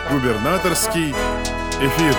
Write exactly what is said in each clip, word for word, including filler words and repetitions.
Губернаторский эфир.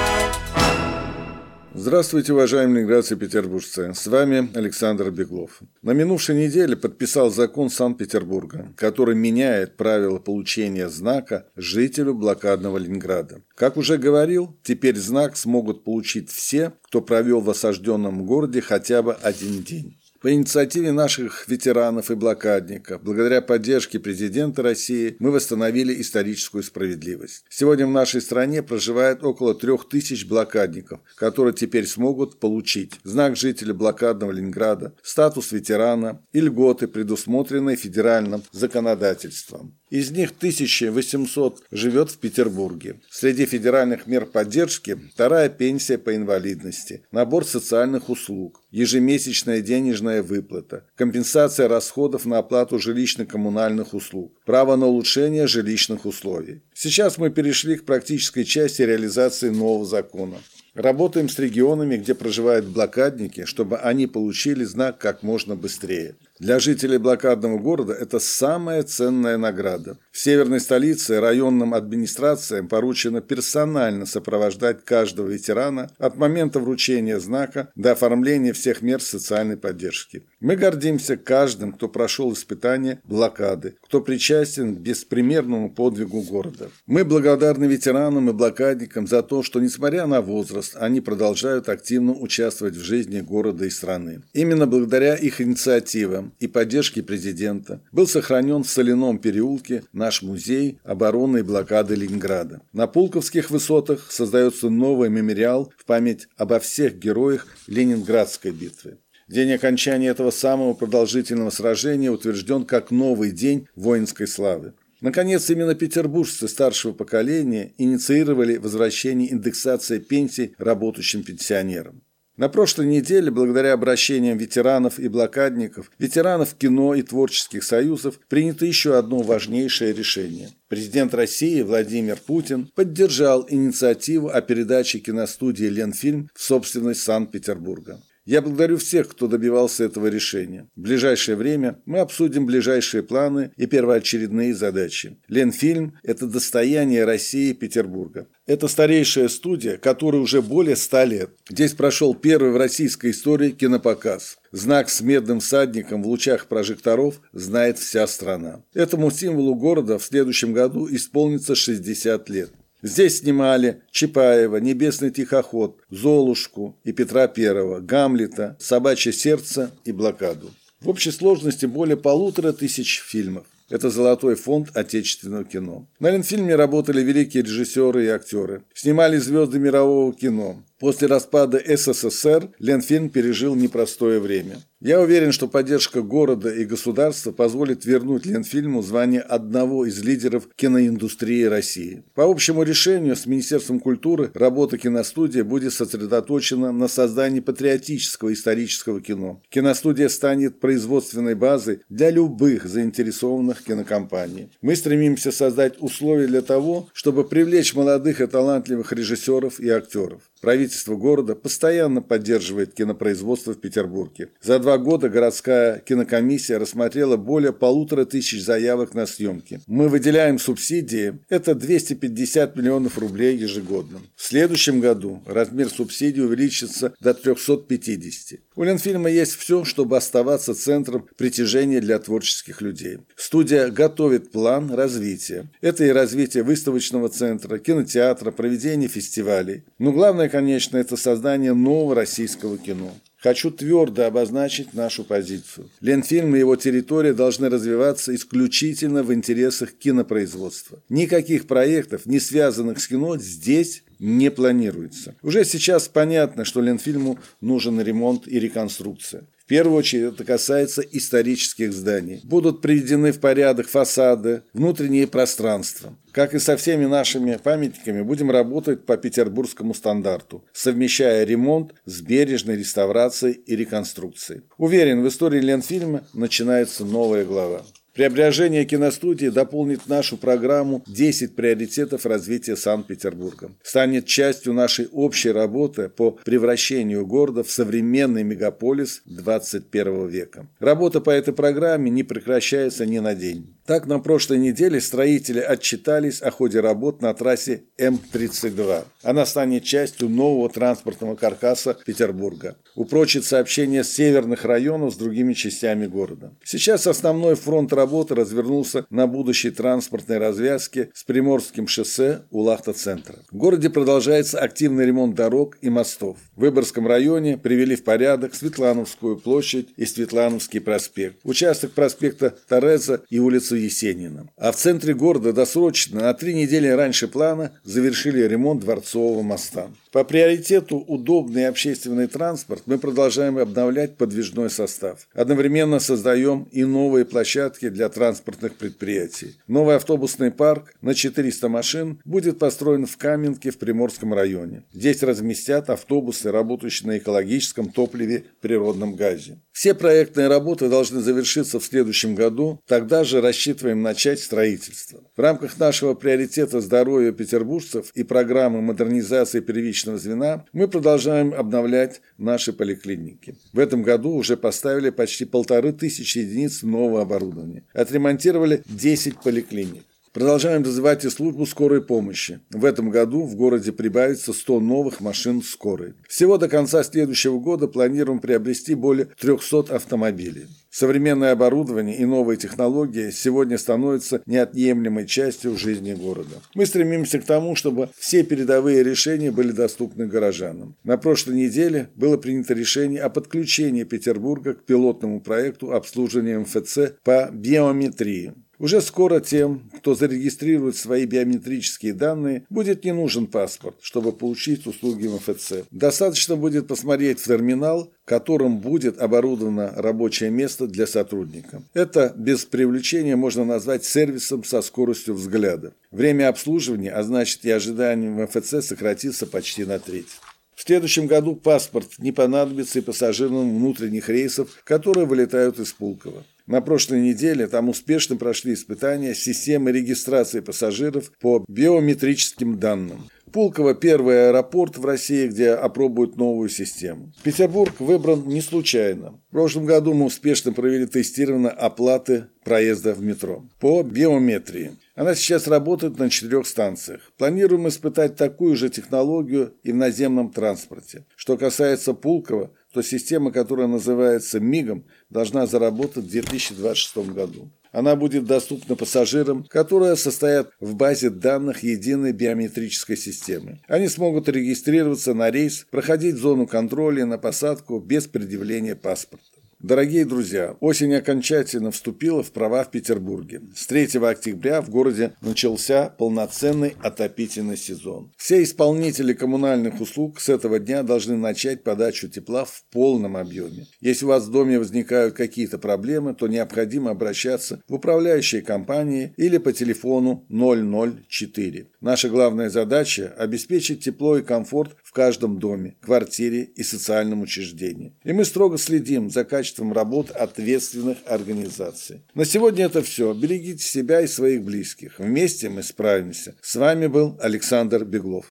Здравствуйте, уважаемые граждане петербуржцы. С вами Александр Беглов. На минувшей неделе подписал закон Санкт-Петербурга, который меняет правила получения знака жителю блокадного Ленинграда. Как уже говорил, теперь знак смогут получить все, кто провел в осажденном городе хотя бы один день. По инициативе наших ветеранов и блокадников, благодаря поддержке президента России, мы восстановили историческую справедливость. Сегодня в нашей стране проживает около трех тысяч блокадников, которые теперь смогут получить знак жителя блокадного Ленинграда, статус ветерана и льготы, предусмотренные федеральным законодательством. Из них тысяча восемьсот живет в Петербурге. Среди федеральных мер поддержки вторая пенсия по инвалидности, набор социальных услуг, ежемесячная денежная выплата, компенсация расходов на оплату жилищно-коммунальных услуг, право на улучшение жилищных условий. Сейчас мы перешли к практической части реализации нового закона. Работаем с регионами, где проживают блокадники, чтобы они получили знак как можно быстрее. Для жителей блокадного города это самая ценная награда. В северной столице районным администрациям поручено персонально сопровождать каждого ветерана от момента вручения знака до оформления всех мер социальной поддержки. Мы гордимся каждым, кто прошел испытания блокады, кто причастен к беспримерному подвигу города. Мы благодарны ветеранам и блокадникам за то, что, несмотря на возраст, они продолжают активно участвовать в жизни города и страны. Именно благодаря их инициативам и поддержке президента был сохранен в Соляном переулке наш музей обороны и блокады Ленинграда. На Пулковских высотах создается новый мемориал в память обо всех героях Ленинградской битвы. День окончания этого самого продолжительного сражения утвержден как новый день воинской славы. Наконец, именно петербуржцы старшего поколения инициировали возвращение индексации пенсий работающим пенсионерам. На прошлой неделе, благодаря обращениям ветеранов и блокадников, ветеранов кино и творческих союзов, принято еще одно важнейшее решение. Президент России Владимир Путин поддержал инициативу о передаче киностудии «Ленфильм» в собственность Санкт-Петербурга. Я благодарю всех, кто добивался этого решения. В ближайшее время мы обсудим ближайшие планы и первоочередные задачи. Ленфильм – это достояние России и Петербурга. Это старейшая студия, которой уже более ста лет. Здесь прошел первый в российской истории кинопоказ. Знак с медным всадником в лучах прожекторов знает вся страна. Этому символу города в следующем году исполнится шестьдесят лет. Здесь снимали Чапаева, «Небесный тихоход», «Золушку» и Петра Первого, «Гамлета», «Собачье сердце» и «Блокаду». В общей сложности более полутора тысяч фильмов. Это золотой фонд отечественного кино. На Ленфильме работали великие режиссеры и актеры. Снимали звезды мирового кино. После распада СССР Ленфильм пережил непростое время. Я уверен, что поддержка города и государства позволит вернуть Ленфильму звание одного из лидеров киноиндустрии России. По общему решению с Министерством культуры работа киностудии будет сосредоточена на создании патриотического исторического кино. Киностудия станет производственной базой для любых заинтересованных кинокомпаний. Мы стремимся создать условия для того, чтобы привлечь молодых и талантливых режиссеров и актеров. Правительство города постоянно поддерживает кинопроизводство в Петербурге. За два года городская кинокомиссия рассмотрела более полутора тысяч заявок на съемки. Мы выделяем субсидии, это двести пятьдесят миллионов рублей ежегодно. В следующем году размер субсидий увеличится до трехсот пятидесяти. У Ленфильма есть все, чтобы оставаться центром притяжения для творческих людей. Студия готовит план развития. Это и развитие выставочного центра, кинотеатра, проведение фестивалей. Но главное, конечно, это создание нового российского кино. Хочу твердо обозначить нашу позицию. Ленфильм и его территория должны развиваться исключительно в интересах кинопроизводства. Никаких проектов, не связанных с кино, здесь не планируется. Уже сейчас понятно, что Ленфильму нужен ремонт и реконструкция. В первую очередь это касается исторических зданий. Будут приведены в порядок фасады, внутренние пространства. Как и со всеми нашими памятниками, будем работать по петербургскому стандарту, совмещая ремонт с бережной реставрацией и реконструкцией. Уверен, в истории Ленфильма начинается новая глава. Преображение киностудии дополнит нашу программу «десять приоритетов развития Санкт-Петербурга». Станет частью нашей общей работы по превращению города в современный мегаполис двадцать первого века. Работа по этой программе не прекращается ни на день. Так, на прошлой неделе строители отчитались о ходе работ на трассе М тридцать два. Она станет частью нового транспортного каркаса Петербурга. Упрочит сообщение северных районов с другими частями города. Сейчас основной фронт работы развернулся на будущей транспортной развязке с Приморским шоссе у Лахта-центра. В городе продолжается активный ремонт дорог и мостов. В Выборгском районе привели в порядок Светлановскую площадь и Светлановский проспект, участок проспекта Тореза и улицу Есенина. А в центре города досрочно на три недели раньше плана завершили ремонт Дворцового моста. По приоритету удобный общественный транспорт мы продолжаем обновлять подвижной состав. Одновременно создаем и новые площадки для транспортных предприятий. Новый автобусный парк на четыреста машин будет построен в Каменке в Приморском районе. Здесь разместят автобусы, работающие на экологическом топливе природном газе. Все проектные работы должны завершиться в следующем году, тогда же рассчитываем начать строительство. В рамках нашего приоритета здоровья петербуржцев и программы модернизации первичного звена мы продолжаем обновлять наши поликлиники. В этом году уже поставили почти полторы тысячи единиц нового оборудования. Отремонтировали десять поликлиник. Продолжаем развивать и службу скорой помощи. В этом году в городе прибавится сто новых машин скорой. Всего до конца следующего года планируем приобрести более трехсот автомобилей. Современное оборудование и новые технологии сегодня становятся неотъемлемой частью жизни города. Мы стремимся к тому, чтобы все передовые решения были доступны горожанам. На прошлой неделе было принято решение о подключении Петербурга к пилотному проекту обслуживания эм эф цэ по биометрии. Уже скоро тем, кто зарегистрирует свои биометрические данные, будет не нужен паспорт, чтобы получить услуги эм эф цэ. Достаточно будет посмотреть в терминал, которым будет оборудовано рабочее место для сотрудника. Это без привлечения можно назвать сервисом со скоростью взгляда. Время обслуживания, а значит и ожидание эм эф цэ, сократится почти на треть. В следующем году паспорт не понадобится и пассажирам внутренних рейсов, которые вылетают из Пулково. На прошлой неделе там успешно прошли испытания системы регистрации пассажиров по биометрическим данным. Пулково – первый аэропорт в России, где опробуют новую систему. Петербург выбран не случайно. В прошлом году мы успешно провели тестирование оплаты проезда в метро по биометрии. Она сейчас работает на четырех станциях. Планируем испытать такую же технологию и в наземном транспорте. Что касается Пулково, то система, которая называется МИГом, должна заработать в две тысячи двадцать шестом году. Она будет доступна пассажирам, которые состоят в базе данных единой биометрической системы. Они смогут регистрироваться на рейс, проходить зону контроля на посадку без предъявления паспорта. Дорогие друзья, осень окончательно вступила в права в Петербурге. С третьего октября в городе начался полноценный отопительный сезон. Все исполнители коммунальных услуг с этого дня должны начать подачу тепла в полном объеме. Если у вас в доме возникают какие-то проблемы, то необходимо обращаться в управляющие компании или по телефону ноль ноль четыре. Наша главная задача – обеспечить тепло и комфорт в каждом доме, квартире и социальном учреждении. И мы строго следим за качеством работ ответственных организаций. На сегодня это все. Берегите себя и своих близких. Вместе мы справимся. С вами был Александр Беглов.